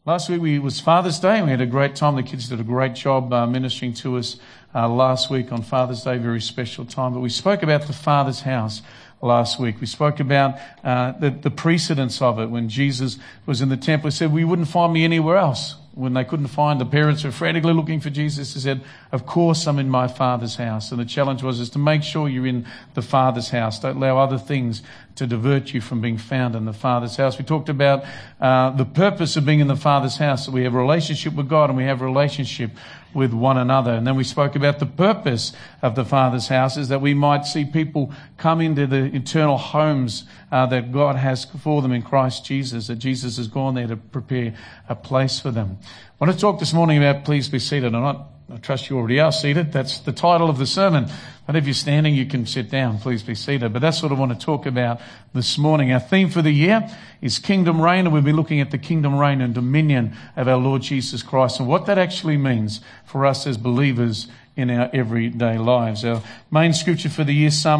Last week was Father's Day, and we had a great time. The kids did a great job ministering to us last week on Father's Day, very special time. But we spoke about the Father's house last week. We spoke about the precedence of it. When Jesus was in the temple, he said, "We wouldn't find me anywhere else." When they couldn't find, the parents were frantically looking for Jesus. He said, "Of course I'm in my Father's house." And the challenge is to make sure you're in the Father's house. Don't allow other things to divert you from being found in the Father's house. We talked about the purpose of being in the Father's house, that we have a relationship with God and we have a relationship with one another. And then we spoke about the purpose of the Father's house is that we might see people come into the eternal homes that God has for them in Christ Jesus, that Jesus has gone there to prepare a place for them. I want to talk this morning about please be seated. I trust you already are seated. That's the title of the sermon. But if you're standing, you can sit down. Please be seated. But that's what I want to talk about this morning. Our theme for the year is Kingdom Reign, and we'll be looking at the kingdom reign and dominion of our Lord Jesus Christ and what that actually means for us as believers in our everyday lives. Our main scripture for the year, Psalm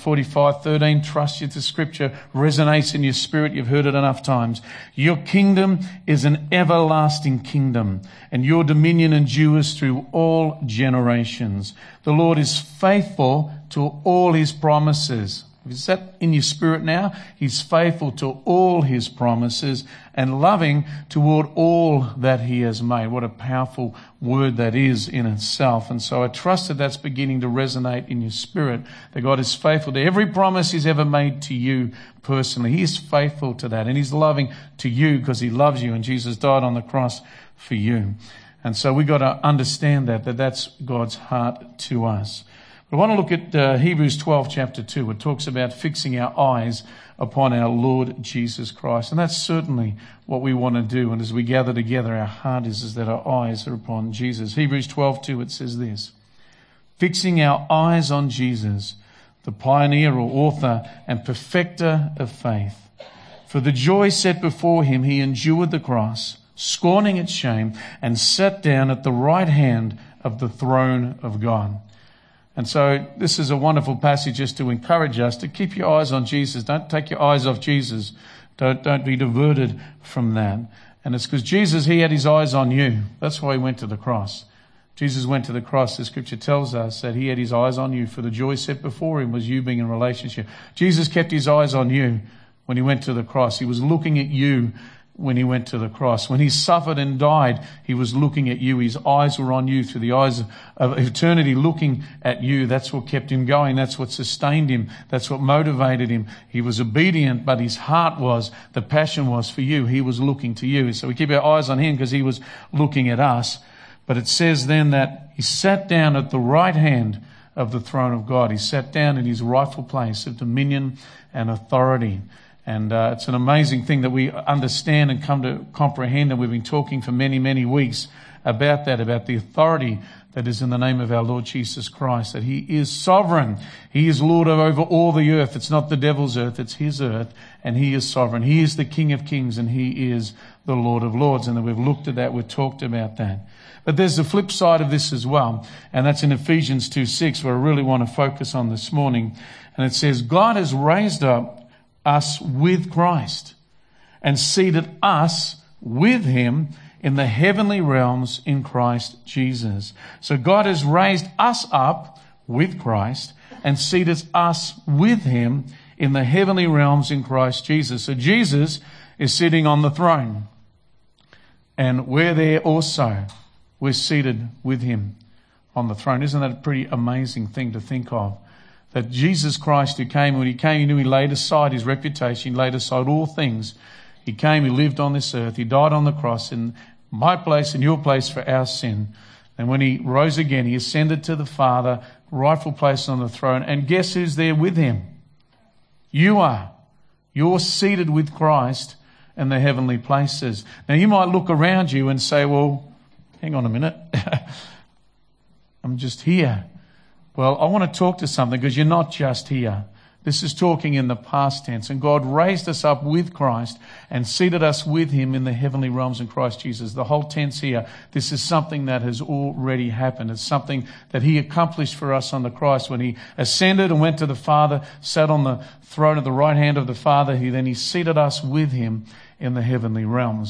145:13. Trust you the scripture resonates in your spirit. You've heard it enough times. Your kingdom is an everlasting kingdom, and your dominion endures through all generations. The Lord is faithful to all his promises. Is that in your spirit now? He's faithful to all his promises and loving toward all that he has made. What a powerful word that is in itself. And so I trust that that's beginning to resonate in your spirit, that God is faithful to every promise he's ever made to you personally. He is faithful to that, and he's loving to you because he loves you, and Jesus died on the cross for you. And so we've got to understand that that's God's heart to us. I want to look at Hebrews 12, chapter 2. It talks about fixing our eyes upon our Lord Jesus Christ. And that's certainly what we want to do. And as we gather together, our heart is that our eyes are upon Jesus. Hebrews 12:2, it says this: fixing our eyes on Jesus, the pioneer or author and perfecter of faith. For the joy set before him, he endured the cross, scorning its shame, and sat down at the right hand of the throne of God. And so this is a wonderful passage just to encourage us to keep your eyes on Jesus. Don't take your eyes off Jesus. Don't be diverted from that. And it's because Jesus, he had his eyes on you. That's why he went to the cross. Jesus went to the cross. The scripture tells us that he had his eyes on you, for the joy set before him was you being in a relationship. Jesus kept his eyes on you when he went to the cross. He was looking at you when he went to the cross. When he suffered and died, he was looking at you. His eyes were on you through the eyes of eternity, looking at you. That's what kept him going. That's what sustained him. That's what motivated him. He was obedient, but his heart the passion was for you. He was looking to you. So we keep our eyes on him because he was looking at us. But it says then that he sat down at the right hand of the throne of God. He sat down in his rightful place of dominion and authority. And it's an amazing thing that we understand and come to comprehend. And we've been talking for many, many weeks about that, about the authority that is in the name of our Lord Jesus Christ, that he is sovereign. He is Lord over all the earth. It's not the devil's earth, it's his earth, and he is sovereign. He is the King of kings, and he is the Lord of lords. And we've looked at that, we've talked about that. But there's the flip side of this as well, and that's in Ephesians 2:6, where I really want to focus on this morning. And it says, God has raised up us with Christ and seated us with him in the heavenly realms in Christ Jesus. So God has raised us up with Christ and seated us with him in the heavenly realms in Christ Jesus. So Jesus is sitting on the throne, and we're there also. We're seated with him on the throne. Isn't that a pretty amazing thing to think of? That Jesus Christ when he came, he knew he laid aside his reputation, he laid aside all things. He came, he lived on this earth, he died on the cross in my place and your place for our sin. And when he rose again, he ascended to the Father, rightful place on the throne. And guess who's there with him? You are. You're seated with Christ in the heavenly places. Now you might look around you and say, well, hang on a minute. I'm just here. Well, I want to talk to something because you're not just here. This is talking in the past tense. And God raised us up with Christ and seated us with him in the heavenly realms in Christ Jesus. The whole tense here, this is something that has already happened. It's something that he accomplished for us on the cross when he ascended and went to the Father, sat on the throne at the right hand of the Father. He seated us with him in the heavenly realms.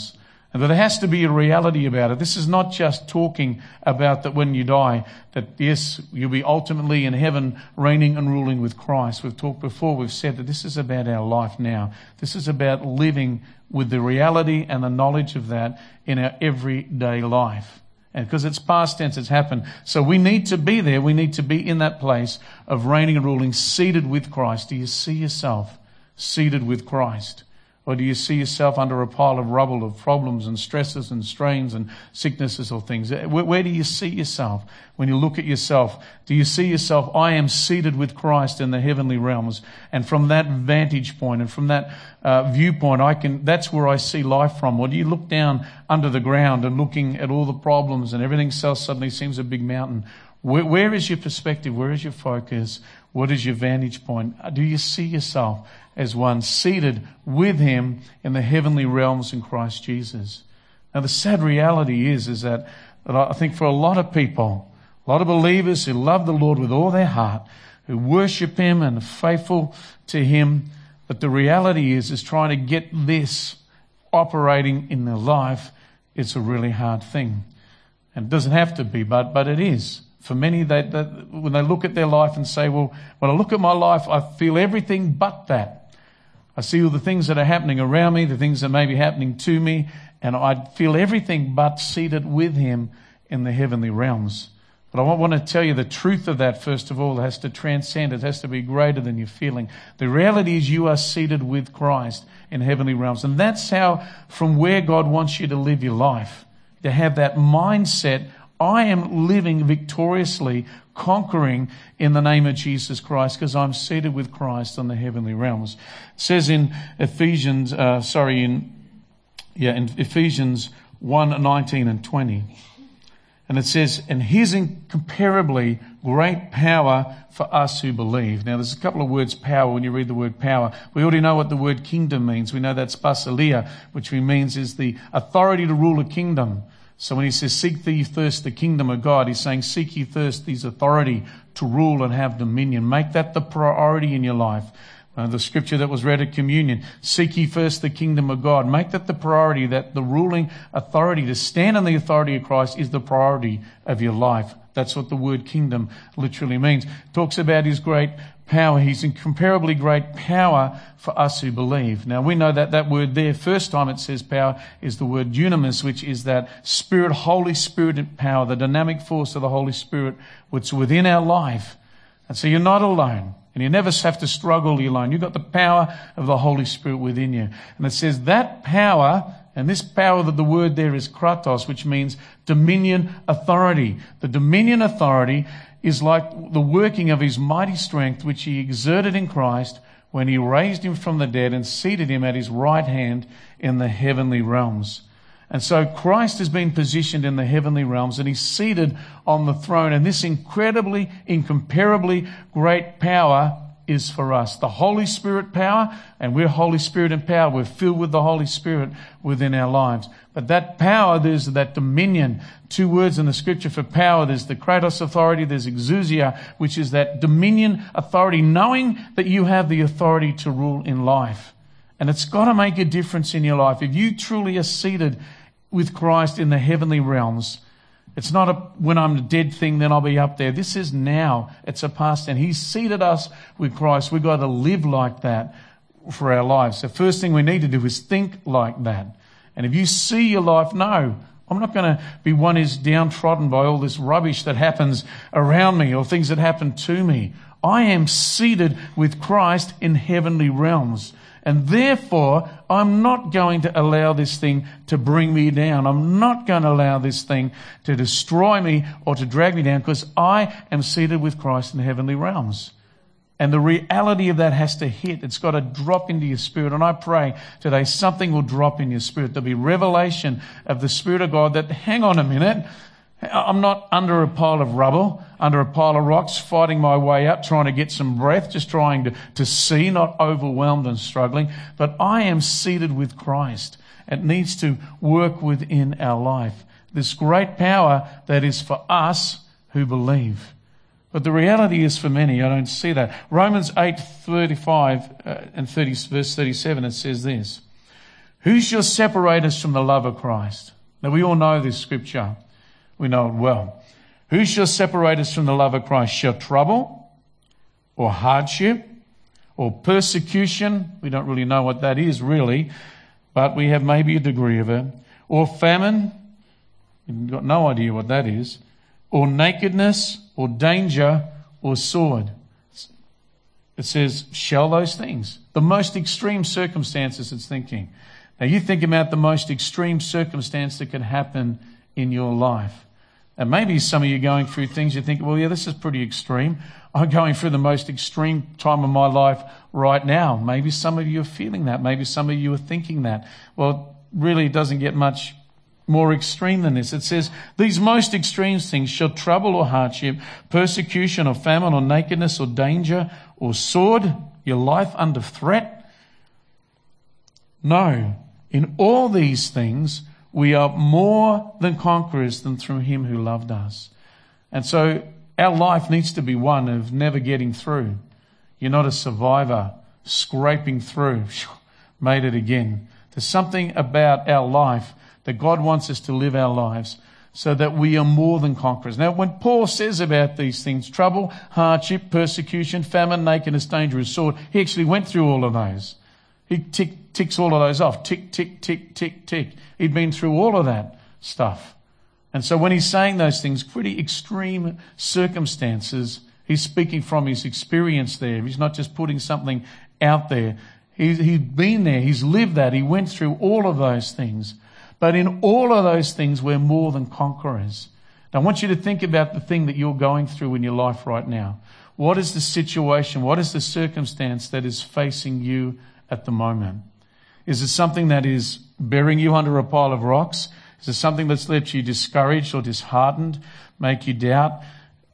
And there has to be a reality about it. This is not just talking about that when you die, that yes, you'll be ultimately in heaven reigning and ruling with Christ. We've talked before, we've said that this is about our life now. This is about living with the reality and the knowledge of that in our everyday life. And because it's past tense, it's happened. So we need to be there. We need to be in that place of reigning and ruling, seated with Christ. Do you see yourself seated with Christ? Or do you see yourself under a pile of rubble of problems and stresses and strains and sicknesses or things? Where do you see yourself when you look at yourself? Do you see yourself, I am seated with Christ in the heavenly realms? And from that vantage point and from that viewpoint, that's where I see life from. Or do you look down under the ground and looking at all the problems and everything else suddenly seems a big mountain? Where is your perspective? Where is your focus? What is your vantage point? Do you see yourself as one seated with him in the heavenly realms in Christ Jesus? Now, the sad reality is that I think for a lot of people, a lot of believers who love the Lord with all their heart, who worship him and are faithful to him, that the reality is trying to get this operating in their life, it's a really hard thing. And it doesn't have to be, but it is. For many, when they look at their life and say, well, when I look at my life, I feel everything but that. I see all the things that are happening around me, the things that may be happening to me, and I feel everything but seated with him in the heavenly realms. But I want to tell you the truth of that, first of all. It has to transcend. It has to be greater than your feeling. The reality is you are seated with Christ in heavenly realms. And that's how, from where God wants you to live your life, to have that mindset, I am living victoriously, conquering in the name of Jesus Christ because I'm seated with Christ on the heavenly realms. It says in Ephesians 1:19 and 20. And it says, and his incomparably great power for us who believe. Now, there's a couple of words, power, when you read the word power. We already know what the word kingdom means. We know that's basileia, which means is the authority to rule a kingdom. So when he says, seek ye first the kingdom of God, he's saying, seek ye first his authority to rule and have dominion. Make that the priority in your life. The scripture that was read at communion, seek ye first the kingdom of God. Make that the priority, that the ruling authority, to stand on the authority of Christ is the priority of your life. That's what the word kingdom literally means. It talks about his great power, his incomparably great power for us who believe. Now we know that word there, first time it says power, is the word dunamis, which is that Spirit, Holy Spirit power, the dynamic force of the Holy Spirit, which is within our life. And so you're not alone. And you never have to struggle alone. You've got the power of the Holy Spirit within you. And it says that power, and this power that the word there is kratos, which means dominion authority. The dominion authority is like the working of his mighty strength, which he exerted in Christ when he raised him from the dead and seated him at his right hand in the heavenly realms. And so Christ has been positioned in the heavenly realms and he's seated on the throne. And this incredibly, incomparably great power is for us. The Holy Spirit power, and we're Holy Spirit empowered. We're filled with the Holy Spirit within our lives. But that power, there's that dominion. Two words in the scripture for power. There's the kratos authority. There's exousia, which is that dominion authority, knowing that you have the authority to rule in life. And it's got to make a difference in your life. If you truly are seated with Christ in the heavenly realms, it's not a when I'm a dead thing, then I'll be up there. This is now. It's a past tense. He's seated us with Christ. We've got to live like that for our lives. The first thing we need to do is think like that. And if you see your life, no, I'm not going to be one who's downtrodden by all this rubbish that happens around me or things that happen to me. I am seated with Christ in heavenly realms. And therefore, I'm not going to allow this thing to bring me down. I'm not going to allow this thing to destroy me or to drag me down because I am seated with Christ in the heavenly realms. And the reality of that has to hit. It's got to drop into your spirit. And I pray today something will drop in your spirit. There'll be revelation of the Spirit of God that, hang on a minute, I'm not under a pile of rubble, under a pile of rocks, fighting my way up, trying to get some breath, just trying to see, not overwhelmed and struggling. But I am seated with Christ. It needs to work within our life. This great power that is for us who believe. But the reality is for many, I don't see that. Romans 8:35 and verse 37, it says this. Who shall separate us from the love of Christ? Now we all know this scripture. We know it well. Who shall separate us from the love of Christ? Shall trouble or hardship or persecution? We don't really know what that is really, but we have maybe a degree of it. Or famine? We've got no idea what that is. Or nakedness or danger or sword. It says, shall those things? The most extreme circumstances it's thinking. Now you think about the most extreme circumstance that can happen in your life. And maybe some of you are going through things you think, well, yeah, this is pretty extreme. I'm going through the most extreme time of my life right now. Maybe some of you are feeling that. Maybe some of you are thinking that. Well, it really doesn't get much more extreme than this. It says, these most extreme things shall trouble or hardship, persecution or famine or nakedness or danger or sword, your life under threat. No, in all these things, we are more than conquerors than through him who loved us. And so our life needs to be one of never getting through. You're not a survivor, scraping through, made it again. There's something about our life that God wants us to live our lives so that we are more than conquerors. Now, when Paul says about these things, trouble, hardship, persecution, famine, nakedness, danger, sword, he actually went through all of those. He ticks all of those off. Tick, tick, tick, tick, tick. He'd been through all of that stuff. And so when he's saying those things, pretty extreme circumstances, he's speaking from his experience there. He's not just putting something out there. He's been there. He's lived that. He went through all of those things. But in all of those things, we're more than conquerors. Now, I want you to think about the thing that you're going through in your life right now. What is the situation? What is the circumstance that is facing you at the moment? Is it something that is burying you under a pile of rocks? Is it something that's left you discouraged or disheartened, make you doubt?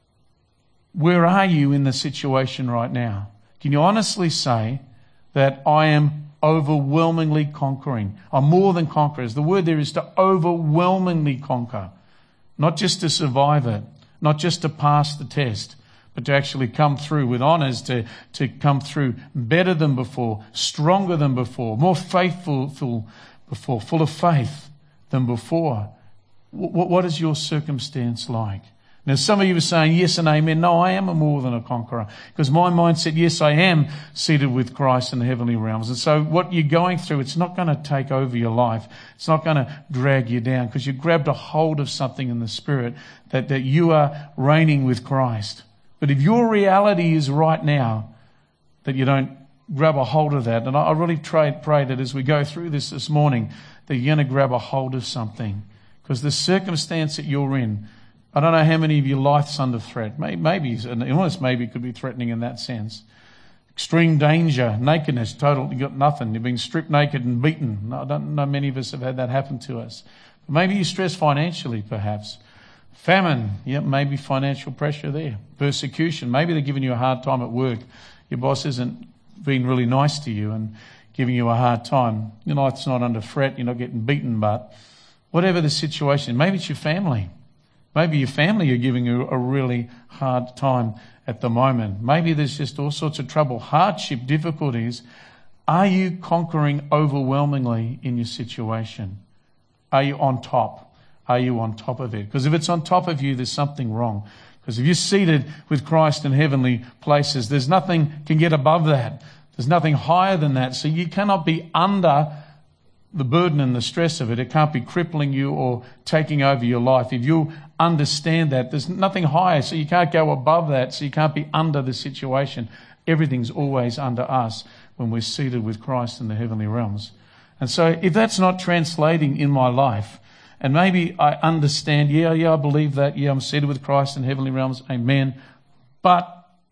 Where are you in the situation right now? Can you honestly say that I am overwhelmingly conquering? I'm more than conquerors. The word there is to overwhelmingly conquer. Not just to survive it, not just to pass the test, but to actually come through with honours, to come through better than before, stronger than before, more faithful before, full of faith than before. What is your circumstance like? Now, some of you are saying yes and amen. No, I am more than a conqueror, because my mind said, yes, I am seated with Christ in the heavenly realms. And so what you're going through, it's not going to take over your life. It's not going to drag you down, because you grabbed a hold of something in the Spirit that you are reigning with Christ. But if your reality is right now that you don't grab a hold of that, and I really pray that as we go through this morning, that you're going to grab a hold of something, because the circumstance that you're in, I don't know how many of your life's under threat. Maybe an illness maybe could be threatening in that sense. Extreme danger, nakedness, total, you got nothing. You've been stripped naked and beaten. I don't know many of us have had that happen to us. But maybe you're stressed financially, perhaps. Famine, maybe financial pressure there. Persecution, maybe they're giving you a hard time at work. Your boss isn't being really nice to you and giving you a hard time. Your life's not under threat, you're not getting beaten, but whatever the situation, maybe it's your family. Maybe your family are giving you a really hard time at the moment. Maybe there's just all sorts of trouble, hardship, difficulties. Are you conquering overwhelmingly in your situation? Are you on top? Are you on top of it? Because if it's on top of you, there's something wrong. Because if you're seated with Christ in heavenly places, there's nothing can get above that. There's nothing higher than that. So you cannot be under the burden and the stress of it. It can't be crippling you or taking over your life. If you understand that, there's nothing higher, so you can't go above that, so you can't be under the situation. Everything's always under us when we're seated with Christ in the heavenly realms. And so if that's not translating in my life, and maybe I understand, I believe that, I'm seated with Christ in heavenly realms, amen, but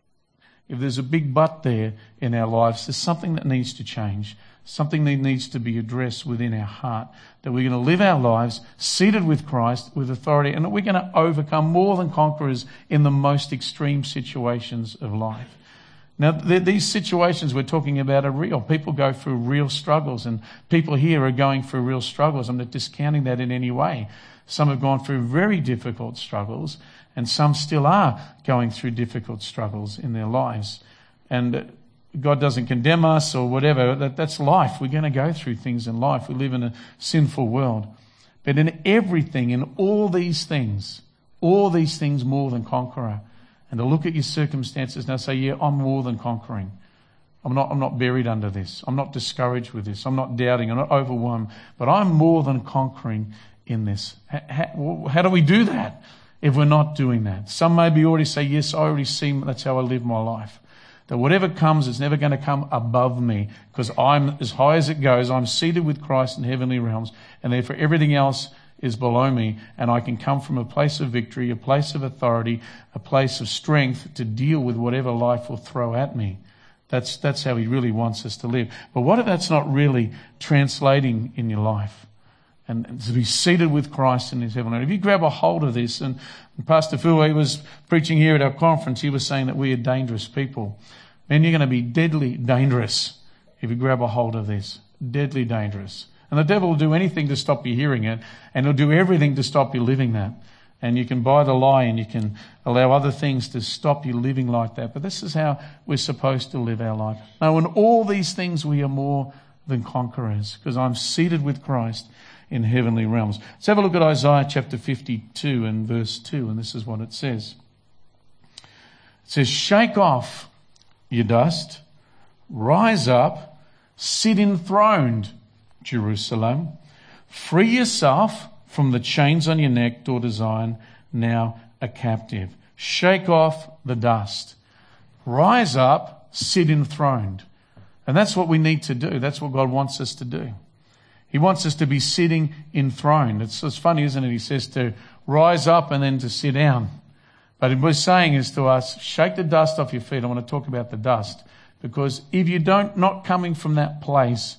if there's a big but there in our lives, there's something that needs to change. Something that needs to be addressed within our heart, that we're going to live our lives seated with Christ, with authority, and that we're going to overcome more than conquerors in the most extreme situations of life. Now, these situations we're talking about are real. People go through real struggles, and people here are going through real struggles. I'm not discounting that in any way. Some have gone through very difficult struggles, and some still are going through difficult struggles in their lives. And God doesn't condemn us or whatever. That's life. We're going to go through things in life. We live in a sinful world. But in everything, in all these things more than conqueror. And to look at your circumstances now say, yeah, I'm more than conquering. I'm not buried under this. I'm not discouraged with this. I'm not doubting. I'm not overwhelmed. But I'm more than conquering in this. How do we do that if we're not doing that? Some maybe already say, yes, I already see that's how I live my life. That whatever comes is never going to come above me because I'm as high as it goes. I'm seated with Christ in heavenly realms, and therefore everything else is below me, and I can come from a place of victory, a place of authority, a place of strength to deal with whatever life will throw at me. That's how he really wants us to live. But what if that's not really translating in your life? And to be seated with Christ in his heavenly realm. If you grab a hold of this, and Pastor Phil, he was preaching here at our conference, he was saying that we are dangerous people. Man, you're going to be deadly dangerous if you grab a hold of this. Deadly dangerous. And the devil will do anything to stop you hearing it, and he'll do everything to stop you living that. And you can buy the lie, and you can allow other things to stop you living like that. But this is how we're supposed to live our life. Now, in all these things, we are more than conquerors, because I'm seated with Christ in heavenly realms. Let's have a look at Isaiah chapter 52 and verse 2, and this is what it says. It says, shake off your dust, rise up, sit enthroned, Jerusalem. Free yourself from the chains on your neck, daughter Zion, now a captive. Shake off the dust. Rise up, sit enthroned. And that's what we need to do. That's what God wants us to do. He wants us to be sitting enthroned. It's funny, isn't it? He says to rise up and then to sit down. But what he's saying is to us, shake the dust off your feet. I want to talk about the dust. Because if you not coming from that place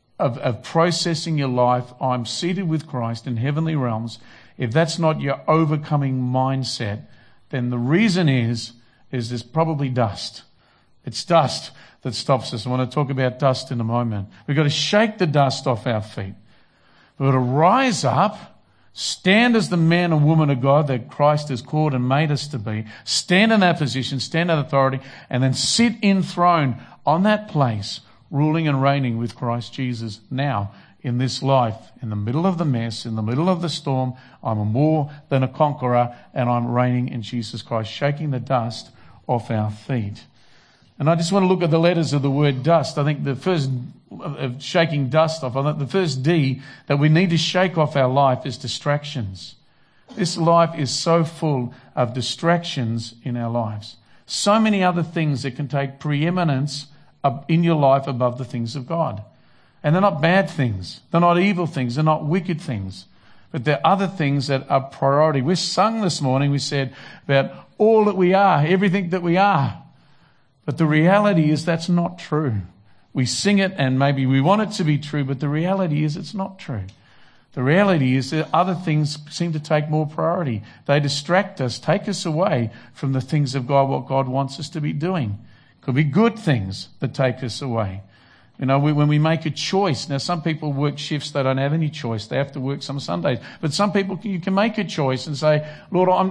of processing your life, I'm seated with Christ in heavenly realms, if that's not your overcoming mindset, then the reason is there's probably dust. It's dust that stops us. I want to talk about dust in a moment. We've got to shake the dust off our feet. We've got to rise up, stand as the man and woman of God that Christ has called and made us to be, stand in that position, stand in authority, and then sit enthroned on that place, ruling and reigning with Christ Jesus now in this life, in the middle of the mess, in the middle of the storm. I'm more than a conqueror, and I'm reigning in Jesus Christ, shaking the dust off our feet. And I just want to look at the letters of the word dust. I think the first of shaking dust off, I think the first D that we need to shake off our life is distractions. This life is so full of distractions in our lives. So many other things that can take preeminence in your life above the things of God. And they're not bad things. They're not evil things. They're not wicked things. But there are other things that are priority. We sung this morning, we said about all that we are, everything that we are. But the reality is that's not true. We sing it and maybe we want it to be true, but the reality is it's not true. The reality is that other things seem to take more priority. They distract us, take us away from the things of God, what God wants us to be doing. Could be good things that take us away. You know, when we make a choice. Now, some people work shifts, they don't have any choice. They have to work some Sundays. But some people, you can make a choice and say, Lord, I'm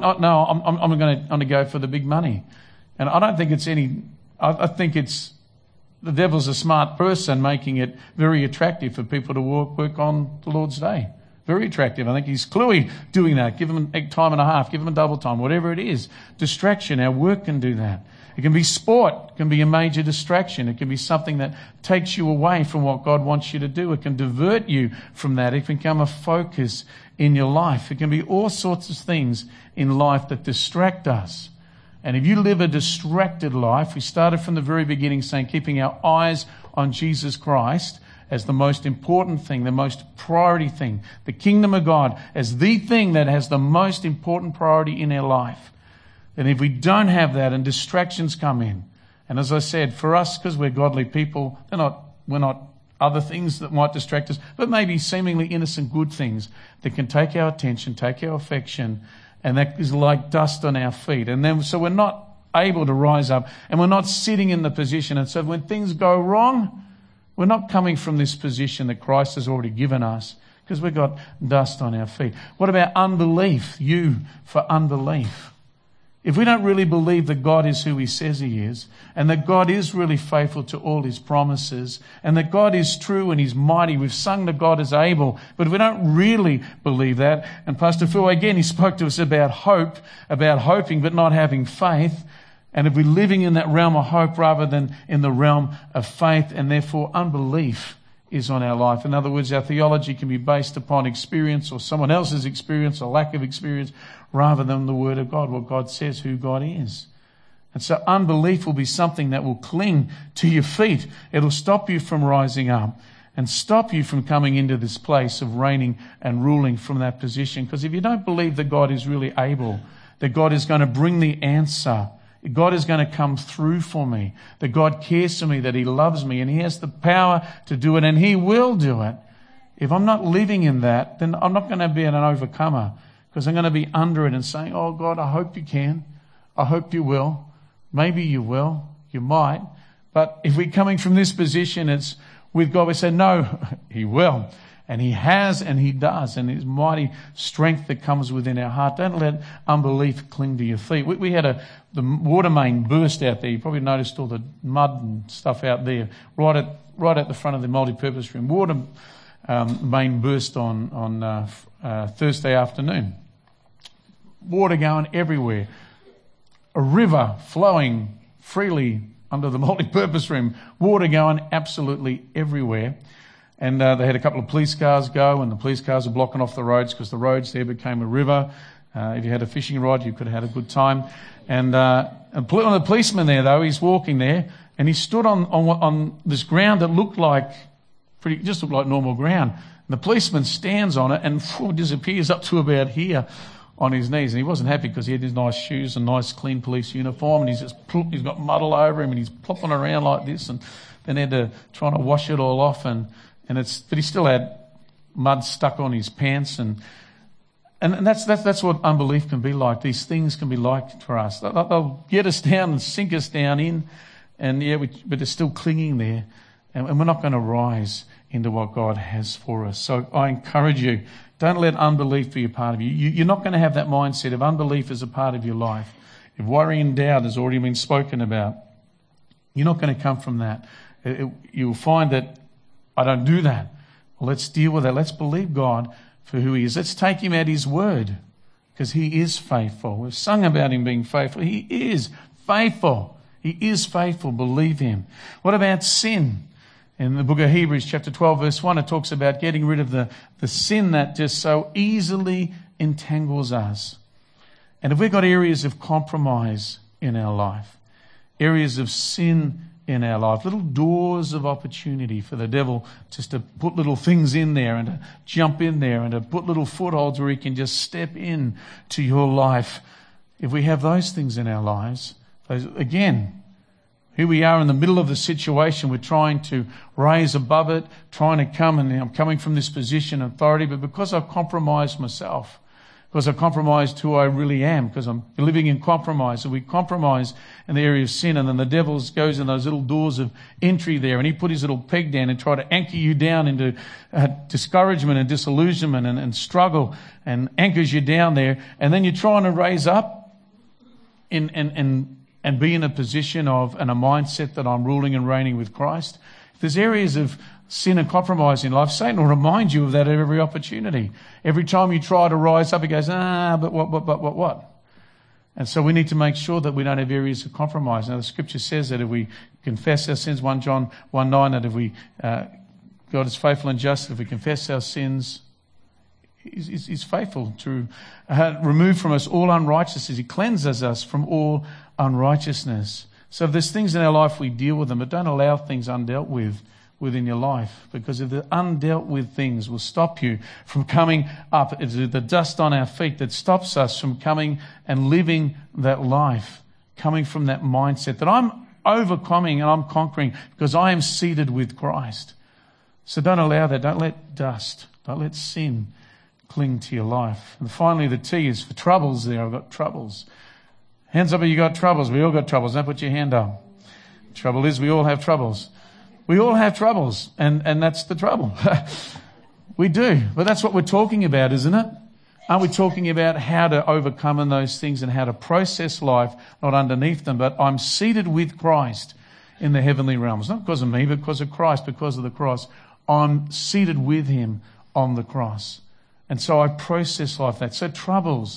going to go for the big money. And I don't think it's I think it's the devil's a smart person making it very attractive for people to work on the Lord's day. Very attractive. I think he's clearly doing that. Give them a time and a half, give them a double time, whatever it is. Distraction, our work can do that. It can be sport. It can be a major distraction. It can be something that takes you away from what God wants you to do. It can divert you from that. It can become a focus in your life. It can be all sorts of things in life that distract us. And if you live a distracted life, we started from the very beginning saying keeping our eyes on Jesus Christ as the most important thing, the most priority thing, the kingdom of God as the thing that has the most important priority in our life. And if we don't have that and distractions come in, and as I said, for us, because we're godly people, we're not other things that might distract us, but maybe seemingly innocent good things that can take our attention, take our affection, and that is like dust on our feet. And then, so we're not able to rise up, and we're not sitting in the position. And so when things go wrong, we're not coming from this position that Christ has already given us, because we've got dust on our feet. What about unbelief? For unbelief. if we don't really believe that God is who he says he is, and that God is really faithful to all his promises, and that God is true and he's mighty, we've sung that God is able, but if we don't really believe that, and Pastor Phil, again, he spoke to us about hope, about hoping but not having faith, and if we're living in that realm of hope rather than in the realm of faith, and therefore unbelief is on our life. In other words, our theology can be based upon experience or someone else's experience or lack of experience rather than the Word of God, what God says, who God is. And so unbelief will be something that will cling to your feet. It'll stop you from rising up and stop you from coming into this place of reigning and ruling from that position. Because if you don't believe that God is really able, that God is going to bring the answer, God is going to come through for me, that God cares for me, that he loves me, and he has the power to do it, and he will do it. If I'm not living in that, then I'm not going to be an overcomer, because I'm going to be under it and saying, oh God, I hope you can. I hope you will. Maybe you will. You might. But if we're coming from this position, it's with God, we say, no, he will. And he has and he does. And his mighty strength that comes within our heart. Don't let unbelief cling to your feet. We had the water main burst out there. You probably noticed all the mud and stuff out there. Right at the front of the multi-purpose room. Water main burst on Thursday afternoon. Water going everywhere. A river flowing freely under the multi-purpose room. Water going absolutely everywhere. And they had a couple of police cars go, and the police cars are blocking off the roads because the roads there became a river. If you had a fishing rod, you could have had a good time. And one of the policemen there, though, he's walking there, and he stood on this ground that looked like normal ground. And the policeman stands on it and disappears up to about here on his knees. And he wasn't happy because he had his nice shoes and nice clean police uniform, and he's got mud all over him, and he's plopping around like this, and then had to try to wash it all off, but he still had mud stuck on his pants, and that's what unbelief can be like. These things can be like for us. They'll get us down and sink us down in, but they're still clinging there, and we're not going to rise into what God has for us. So I encourage you, don't let unbelief be a part of you. You're not going to have that mindset of unbelief as a part of your life. If worry and doubt has already been spoken about, you're not going to come from that. You'll find that I don't do that. Well, let's deal with that. Let's believe God for who he is. Let's take him at his word, because he is faithful. We've sung about him being faithful. He is faithful. He is faithful. Believe him. What about sin? In the book of Hebrews, chapter 12, verse 1, it talks about getting rid of the sin that just so easily entangles us. And if we've got areas of compromise in our life, areas of sin in our life, little doors of opportunity for the devil just to put little things in there and to jump in there and to put little footholds where he can just step in to your life. If we have those things in our lives, again, here we are in the middle of the situation. We're trying to raise above it, trying to come, and I'm coming from this position of authority, but because I've compromised myself, because I've compromised who I really am, because I'm living in compromise. So we compromise in the area of sin, and then the devil goes in those little doors of entry there, and he put his little peg down and try to anchor you down into discouragement and disillusionment and struggle, and anchors you down there. And then you're trying to raise up and be in a position of and a mindset that I'm ruling and reigning with Christ. If there's areas of sin and compromise in life, Satan will remind you of that at every opportunity. Every time you try to rise up, he goes, but what? And so we need to make sure that we don't have areas of compromise. Now, the scripture says that if we confess our sins, 1 John 1:9, that if we, God is faithful and just, if we confess our sins, He's faithful to remove from us all unrighteousness. He cleanses us from all unrighteousness. So if there's things in our life, we deal with them, but don't allow things undealt with within your life, because if the undealt with things will stop you from coming up, it's the dust on our feet that stops us from coming and living that life, coming from that mindset that I'm overcoming and I'm conquering because I am seated with Christ. So don't allow that. Don't let dust, don't let sin cling to your life. And finally, the T is for troubles there. I've got troubles. Hands up if you got troubles. We all got troubles. Don't put your hand up. Trouble is we all have troubles. We all have troubles, and that's the trouble. We do. But that's what we're talking about, isn't it? Aren't we talking about how to overcome in those things and how to process life, not underneath them, but I'm seated with Christ in the heavenly realms. Not because of me, but because of Christ, because of the cross. I'm seated with him on the cross. And so I process life that. So troubles,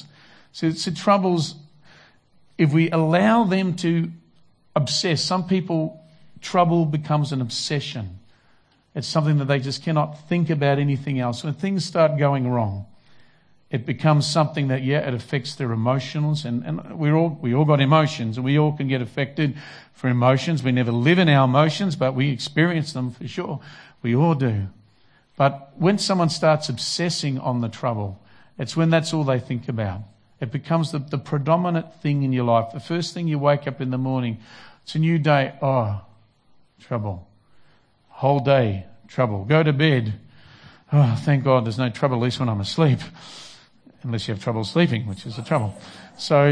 if we allow them to obsess, some people, trouble becomes an obsession. It's something that they just cannot think about anything else. When things start going wrong, it becomes something that, it affects their emotions. And we all got emotions, and we all can get affected for emotions. We never live in our emotions, but we experience them for sure. We all do. But when someone starts obsessing on the trouble, it's when that's all they think about. It becomes the predominant thing in your life. The first thing you wake up in the morning, it's a new day. Oh, trouble. Whole day, trouble. Go to bed. Oh, thank God there's no trouble, at least when I'm asleep. Unless you have trouble sleeping, which is the trouble. So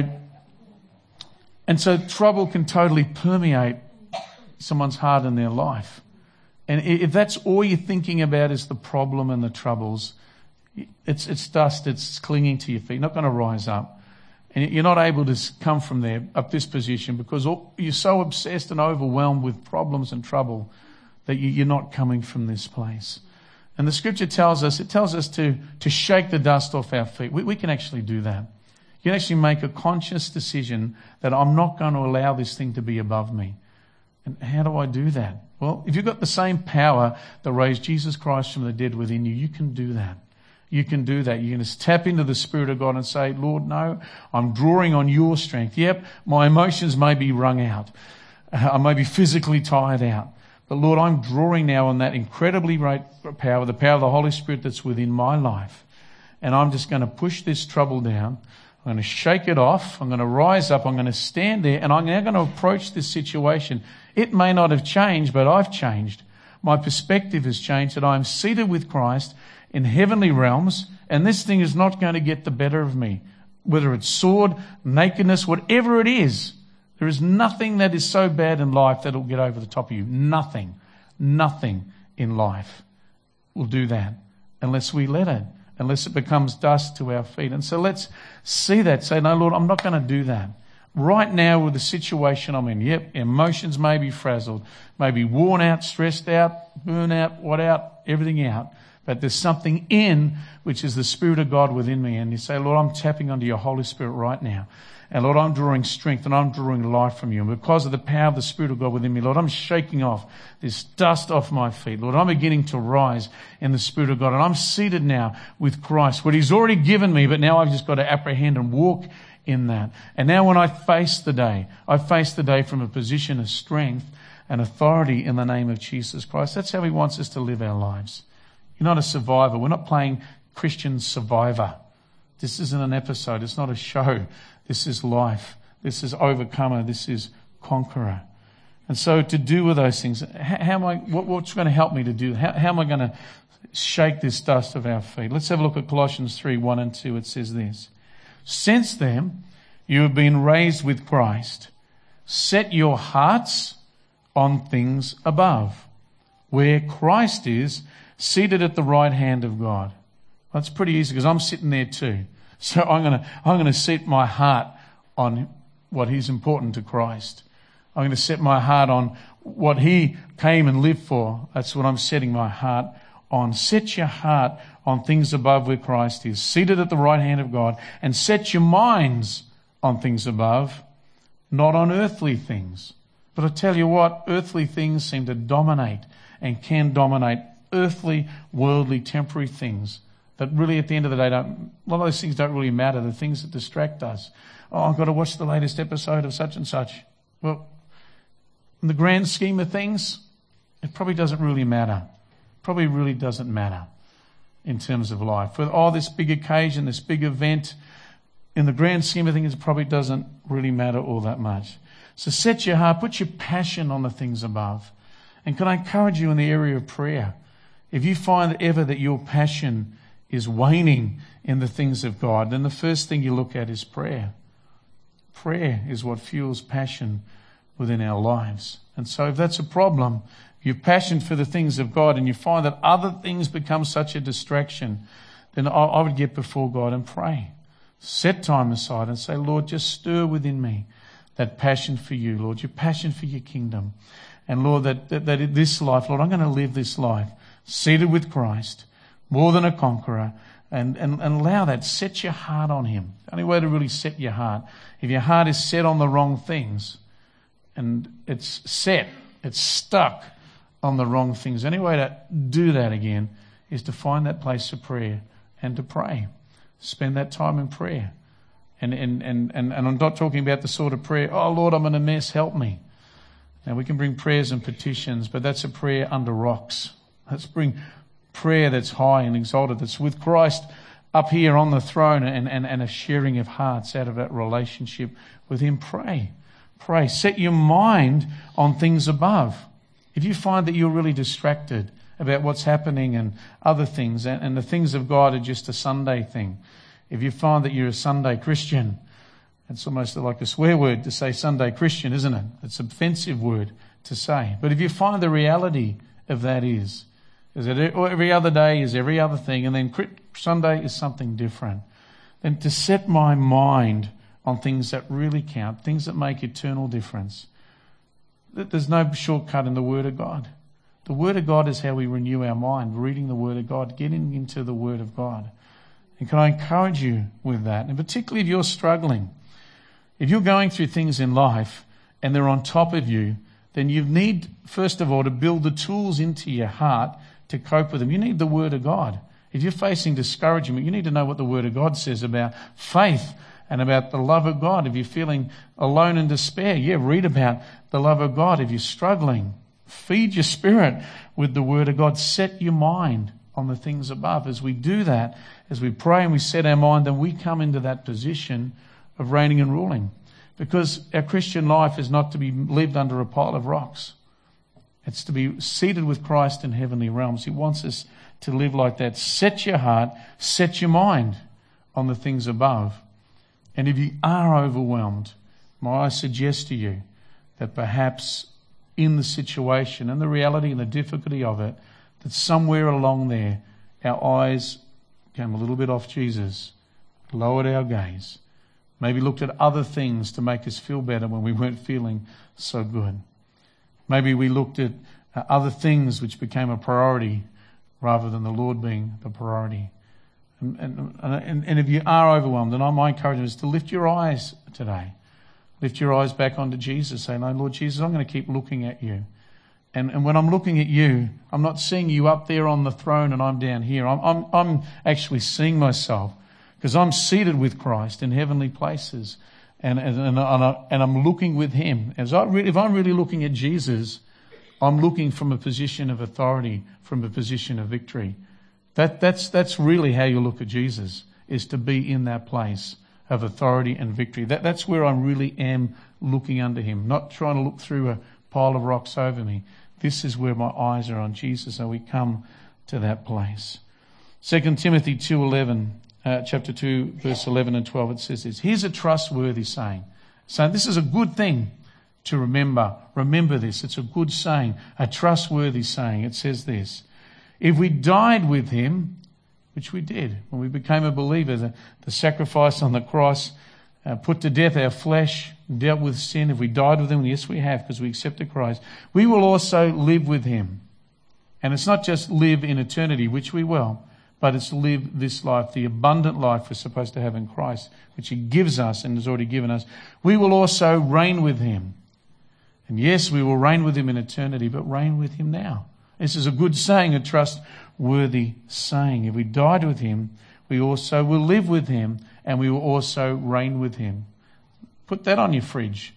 trouble can totally permeate someone's heart and their life. And if that's all you're thinking about is the problem and the troubles, it's dust, it's clinging to your feet, not going to rise up. And you're not able to come from there up this position because you're so obsessed and overwhelmed with problems and trouble that you're not coming from this place. And the scripture tells us to shake the dust off our feet. We can actually do that. You can actually make a conscious decision that I'm not going to allow this thing to be above me. And how do I do that? Well, if you've got the same power that raised Jesus Christ from the dead within you, you can do that. You can do that. You can just tap into the Spirit of God and say, Lord, no, I'm drawing on your strength. Yep, my emotions may be wrung out. I may be physically tired out. But Lord, I'm drawing now on that incredibly great power, the power of the Holy Spirit that's within my life. And I'm just going to push this trouble down. I'm going to shake it off. I'm going to rise up. I'm going to stand there. And I'm now going to approach this situation. It may not have changed, but I've changed. My perspective has changed, that I'm seated with Christ in heavenly realms. And this thing is not going to get the better of me. Whether it's sword, nakedness, whatever it is. There is nothing that is so bad in life that will get over the top of you. Nothing in life will do that unless we let it, unless it becomes dust to our feet. And so let's see that. Say, no, Lord, I'm not going to do that. Right now with the situation I'm in, emotions may be frazzled, may be worn out, stressed out, burnt out, everything out. But there's something in which is the Spirit of God within me. And you say, Lord, I'm tapping onto your Holy Spirit right now. And Lord, I'm drawing strength and I'm drawing life from you. And because of the power of the Spirit of God within me, Lord, I'm shaking off this dust off my feet. Lord, I'm beginning to rise in the Spirit of God. And I'm seated now with Christ, what he's already given me, but now I've just got to apprehend and walk in that. And now when I face the day from a position of strength and authority in the name of Jesus Christ. That's how he wants us to live our lives. You're not a survivor. We're not playing Christian Survivor. This isn't an episode. It's not a show. This is life. This is overcomer. This is conqueror. And so to do with those things, what's going to help me to do? How am I going to shake this dust of our feet? Let's have a look at Colossians 3:1 and 2. It says this: Since then, you have been raised with Christ. Set your hearts on things above, where Christ is, seated at the right hand of God. That's pretty easy because I'm sitting there too. So I'm going to set my heart on what is important to Christ. I'm going to set my heart on what he came and lived for. That's what I'm setting my heart on. Set your heart on things above where Christ is, seated at the right hand of God, and set your minds on things above, not on earthly things. But I tell you what, earthly things seem to dominate and can dominate earthly, worldly, temporary things that really at the end of the day, a lot of those things don't really matter. The things that distract us. Oh, I've got to watch the latest episode of such and such. Well, in the grand scheme of things, it probably doesn't really matter. Probably really doesn't matter in terms of life. For this big occasion, this big event, in the grand scheme of things, it probably doesn't really matter all that much. So set your heart, put your passion on the things above. And can I encourage you in the area of prayer? If you find ever that your passion is waning in the things of God, then the first thing you look at is prayer. Prayer is what fuels passion within our lives. And so if that's a problem, you're passionate for the things of God and you find that other things become such a distraction, then I would get before God and pray. Set time aside and say, Lord, just stir within me that passion for you, Lord, your passion for your kingdom. And Lord, that in this life, Lord, I'm going to live this life seated with Christ, more than a conqueror, and allow that. Set your heart on him. The only way to really set your heart, if your heart is set on the wrong things, and it's stuck on the wrong things, the only way to do that again is to find that place of prayer and to pray. Spend that time in prayer. And I'm not talking about the sort of prayer, oh Lord, I'm in a mess, help me. Now we can bring prayers and petitions, but that's a prayer under rocks. Let's bring prayer that's high and exalted, that's with Christ up here on the throne, and a sharing of hearts out of that relationship with him. Pray. Set your mind on things above. If you find that you're really distracted about what's happening and other things, and the things of God are just a Sunday thing, if you find that you're a Sunday Christian, it's almost like a swear word to say Sunday Christian, isn't it? It's an offensive word to say. But if you find the reality of that is that every other day is every other thing, and then Sunday is something different, then to set my mind on things that really count, things that make eternal difference. There's no shortcut in the Word of God. The Word of God is how we renew our mind, reading the Word of God, getting into the Word of God. And can I encourage you with that? And particularly if you're struggling, if you're going through things in life and they're on top of you, then you need, first of all, to build the tools into your heart to cope with them. You need the Word of God. If you're facing discouragement, you need to know what the Word of God says about faith and about the love of God. If you're feeling alone in despair, read about the love of God. If you're struggling, feed your spirit with the Word of God. Set your mind on the things above. As we do that, as we pray and we set our mind, then we come into that position of reigning and ruling. Because our Christian life is not to be lived under a pile of rocks. It's to be seated with Christ in heavenly realms. He wants us to live like that. Set your heart, set your mind on the things above. And if you are overwhelmed, I suggest to you that perhaps in the situation and the reality and the difficulty of it, that somewhere along there, our eyes came a little bit off Jesus, lowered our gaze, maybe looked at other things to make us feel better when we weren't feeling so good. Maybe we looked at other things which became a priority rather than the Lord being the priority. And if you are overwhelmed, then my encouragement is to lift your eyes today. Lift your eyes back onto Jesus. Say, no, Lord Jesus, I'm going to keep looking at you. And when I'm looking at you, I'm not seeing you up there on the throne and I'm down here. I'm actually seeing myself because I'm seated with Christ in heavenly places. And I'm looking with him. If I'm really looking at Jesus, I'm looking from a position of authority, from a position of victory. That's really how you look at Jesus, is to be in that place of authority and victory. That's where I really am looking under him, not trying to look through a pile of rocks over me. This is where my eyes are on Jesus, so we come to that place. 2 Timothy 2:11. Chapter 2, verse 11 and 12, it says this. Here's a trustworthy saying. So this is a good thing to remember. Remember this. It's a good saying, a trustworthy saying. It says this. If we died with him, which we did when we became a believer, the sacrifice on the cross put to death our flesh, dealt with sin. If we died with him, yes we have, because we accepted Christ, we will also live with him. And it's not just live in eternity, which we will, but it's live this life, the abundant life we're supposed to have in Christ, which he gives us and has already given us. We will also reign with him. And yes, we will reign with him in eternity, but reign with him now. This is a good saying, a trustworthy saying. If we died with him, we also will live with him, and we will also reign with him. Put that on your fridge.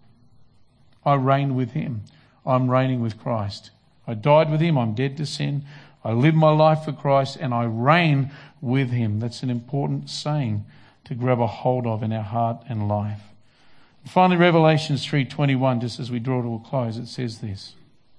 I reign with him. I'm reigning with Christ. I died with him. I'm dead to sin. I live my life for Christ and I reign with him. That's an important saying to grab a hold of in our heart and life. And finally, Revelations 3:21, just as we draw to a close, it says this.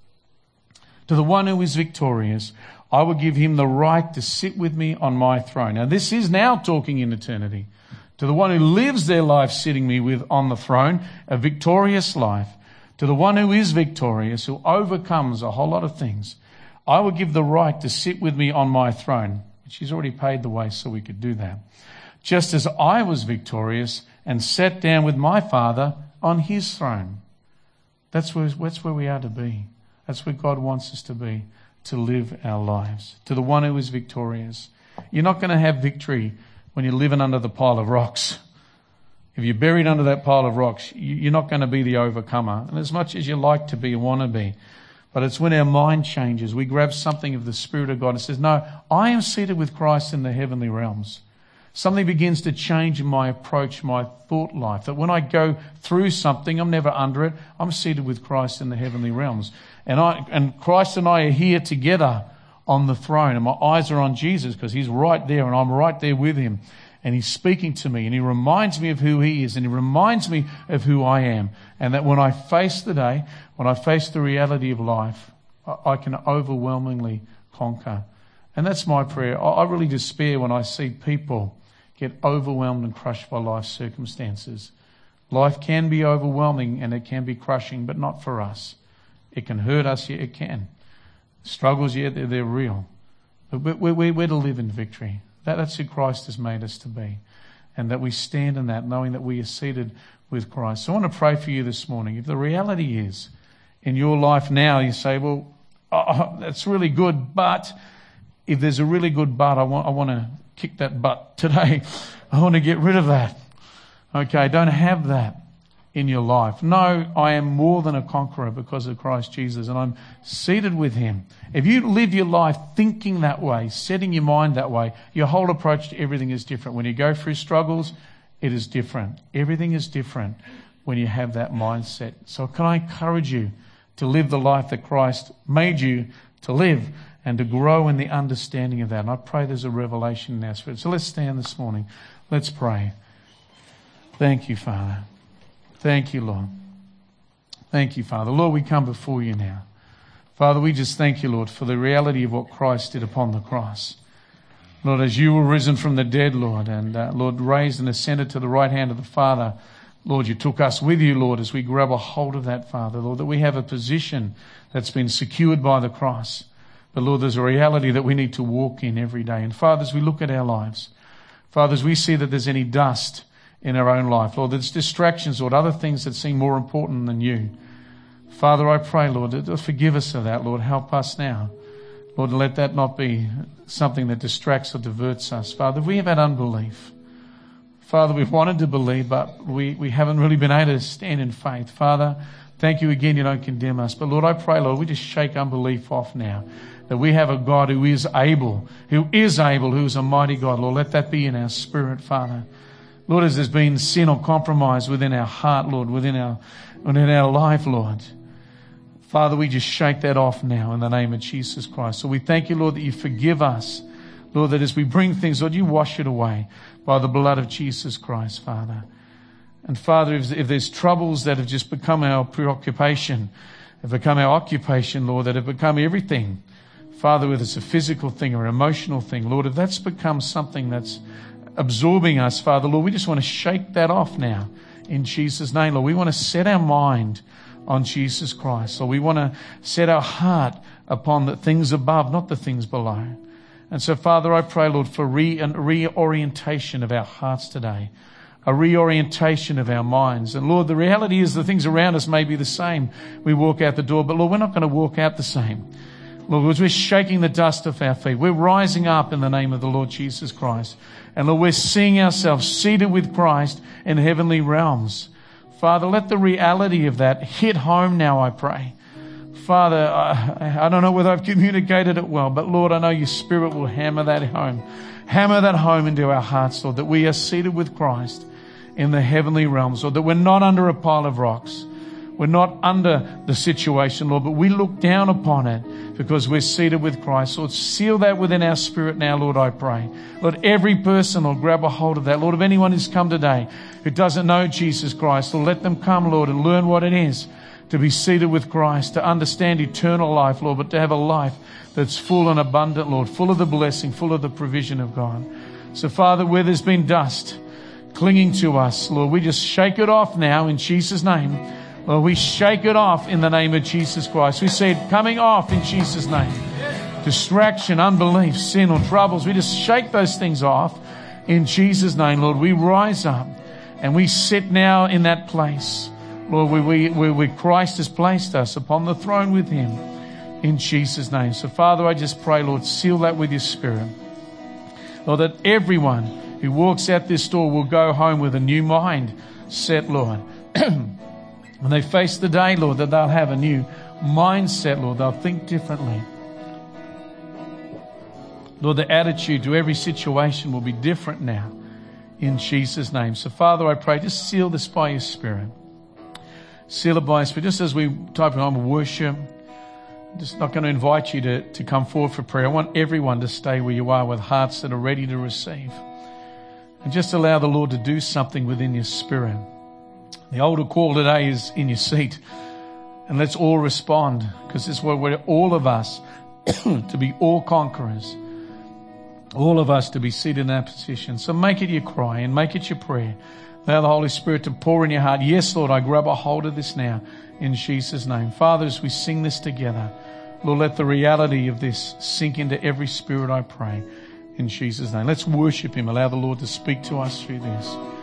To the one who is victorious, I will give him the right to sit with me on my throne. Now this is now talking in eternity. To the one who lives their life sitting me with on the throne, a victorious life. To the one who is victorious, who overcomes a whole lot of things, I will give the right to sit with me on my throne, She's already paid the way so we could do that. Just as I was victorious and sat down with my Father on his throne. That's where we are to be. That's where God wants us to be, to live our lives. To the one who is victorious. You're not going to have victory when you're living under the pile of rocks. If you're buried under that pile of rocks, you're not going to be the overcomer. And as much as you like to be and want to be. But it's when our mind changes, we grab something of the Spirit of God and says, no, I am seated with Christ in the heavenly realms. Something begins to change in my approach, my thought life. That when I go through something, I'm never under it. I'm seated with Christ in the heavenly realms. And Christ and I are here together on the throne. And my eyes are on Jesus because he's right there and I'm right there with him. And he's speaking to me and he reminds me of who he is and he reminds me of who I am. And that when I face the day, when I face the reality of life, I can overwhelmingly conquer. And that's my prayer. I really despair when I see people get overwhelmed and crushed by life's circumstances. Life can be overwhelming and it can be crushing, but not for us. It can hurt us, yeah, it can. Struggles, yeah, they're real. But we're to live in victory. That's who Christ has made us to be. And that we stand in that, knowing that we are seated with Christ. So I want to pray for you this morning. If the reality is, in your life now, you say, well, that's really good, but if there's a really good but, I want to kick that but today. I want to get rid of that. Okay, don't have that in your life. No, I am more than a conqueror because of Christ Jesus, and I'm seated with him. If you live your life thinking that way, setting your mind that way, your whole approach to everything is different. When you go through struggles, it is different. Everything is different when you have that mindset. So can I encourage you to live the life that Christ made you to live and to grow in the understanding of that? And I pray there's a revelation in our spirit. So let's stand this morning. Let's pray. Thank you, Father. Thank you, Lord. Thank you, Father. Lord, we come before you now. Father, we just thank you, Lord, for the reality of what Christ did upon the cross. Lord, as you were risen from the dead, Lord, and Lord, raised and ascended to the right hand of the Father, Lord, you took us with you, Lord, as we grab a hold of that, Father, Lord, that we have a position that's been secured by the cross. But Lord, there's a reality that we need to walk in every day. And Father, as we look at our lives, Father, as we see that there's any dust in our own life, Lord, there's distractions, Lord, other things that seem more important than you. Father, I pray, Lord, forgive us of that, Lord. Help us now. Lord, let that not be something that distracts or diverts us. Father, we have had unbelief. Father, we've wanted to believe, but we haven't really been able to stand in faith. Father, thank you again, you don't condemn us. But Lord, I pray, Lord, we just shake unbelief off now. That we have a God who is able, who is a mighty God. Lord, let that be in our spirit, Father. Lord, as there's been sin or compromise within our heart, Lord, within our life, Lord. Father, we just shake that off now in the name of Jesus Christ. So we thank you, Lord, that you forgive us. Lord, that as we bring things, Lord, you wash it away by the blood of Jesus Christ, Father. And Father, if there's troubles that have just become our preoccupation, have become our occupation, Lord, that have become everything, Father, whether it's a physical thing or an emotional thing, Lord, if that's become something that's absorbing us, Father, Lord, we just want to shake that off now in Jesus' name, Lord. We want to set our mind on Jesus Christ. So we want to set our heart upon the things above, not the things below. And so, Father, I pray, Lord, for reorientation of our hearts today, a reorientation of our minds. And Lord, the reality is the things around us may be the same. We walk out the door, but Lord, we're not going to walk out the same. Lord, we're shaking the dust off our feet. We're rising up in the name of the Lord Jesus Christ. And Lord, we're seeing ourselves seated with Christ in heavenly realms. Father, let the reality of that hit home now, I pray. Father, I don't know whether I've communicated it well, but Lord, I know your Spirit will hammer that home. Hammer that home into our hearts, Lord, that we are seated with Christ in the heavenly realms, Lord, that we're not under a pile of rocks. We're not under the situation, Lord, but we look down upon it because we're seated with Christ. Lord, seal that within our spirit now, Lord, I pray. Lord, every person will grab a hold of that. Lord, if anyone who's come today who doesn't know Jesus Christ, Lord, let them come, Lord, and learn what it is to be seated with Christ, to understand eternal life, Lord, but to have a life that's full and abundant, Lord, full of the blessing, full of the provision of God. So, Father, where there's been dust clinging to us, Lord, we just shake it off now in Jesus' name. Lord, we shake it off in the name of Jesus Christ. We see it coming off in Jesus' name. distraction, unbelief, sin or troubles. We just shake those things off in Jesus' name, Lord. We rise up and we sit now in that place, Lord, where Christ has placed us upon the throne with him in Jesus' name. So, Father, I just pray, Lord, seal that with your Spirit. Lord, that everyone who walks out this door will go home with a new mind set, Lord. When they face the day, Lord, that they'll have a new mindset, Lord. They'll think differently. Lord, the attitude to every situation will be different now in Jesus' name. So, Father, I pray, just seal this by your Spirit. Seal it by your Spirit. Just as we type it on worship, I'm just not going to invite you to come forward for prayer. I want everyone to stay where you are with hearts that are ready to receive. And just allow the Lord to do something within your spirit. The altar call today is in your seat. And let's all respond, because this is where we're all of us to be all conquerors. All of us to be seated in that position. So make it your cry and make it your prayer. Allow the Holy Spirit to pour in your heart. Yes, Lord, I grab a hold of this now in Jesus' name. Father, as we sing this together, Lord, let the reality of this sink into every spirit, I pray, in Jesus' name. Let's worship him. Allow the Lord to speak to us through this.